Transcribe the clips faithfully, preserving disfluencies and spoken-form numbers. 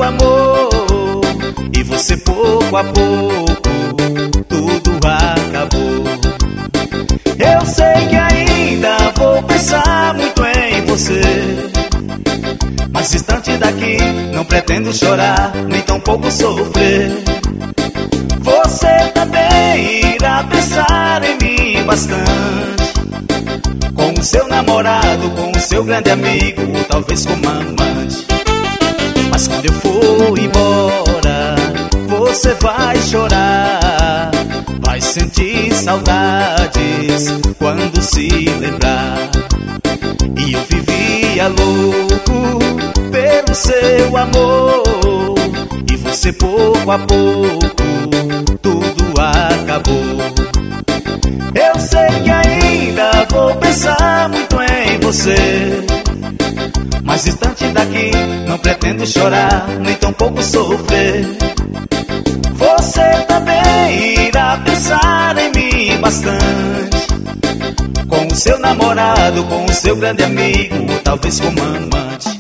amor, e você pouco a pouco tudo acabou. Eu sei que ainda vou pensar muito em você, mas distante daqui não pretendo chorar, nem tampouco sofrer. Você também irá pensar em mim bastante, com o seu namorado, com o seu grande amigo, ou talvez com uma amante. Mas quando eu for embora, você vai chorar, vai sentir saudades quando se lembrar. E eu vivia louco pelo seu amor, e você pouco a pouco tudo acabou. Eu sei que ainda vou pensar muito em você, mas distante daqui não pretendo chorar, nem tampouco sofrer. Você também irá pensar em mim bastante, com o seu namorado, com o seu grande amigo, ou talvez com uma amante.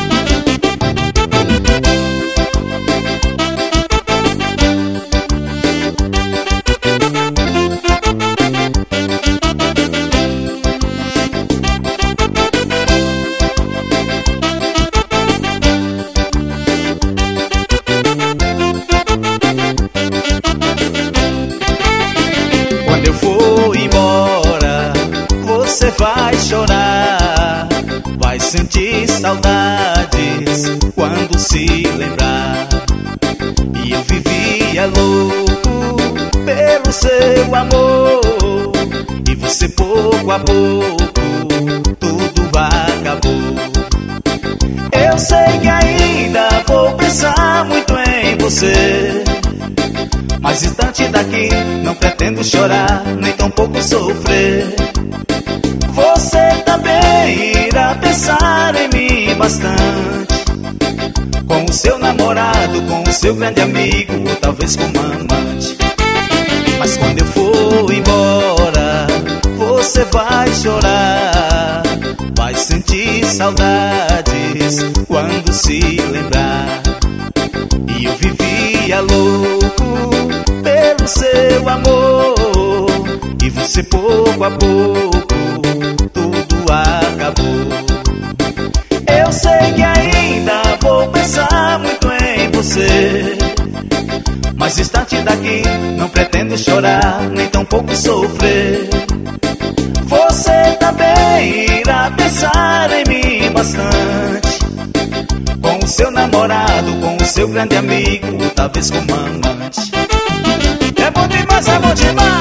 Quando eu for embora, você vai chorar, vai sentir saudades quando se lembrar. E eu vivia louco pelo seu amor, e você pouco a pouco tudo acabou. Eu sei que ainda vou pensar muito em você, mas distante daqui não pretendo chorar, nem tampouco sofrer. Você também irá pensar em mim bastante, com o seu namorado, com o seu grande amigo, ou talvez com uma amante. Mas quando eu for embora, você vai chorar, vai sentir saudades quando se lembrar. E eu vivia louco pelo seu amor, e você pouco a pouco tudo acabou. Eu sei que ainda vou pensar muito em você, mas distante daqui não pretendo chorar, nem tampouco sofrer. Você também irá pensar em mim bastante, com o seu namorado, com o seu grande amigo, ou talvez com uma amante. É bom demais, é bom demais.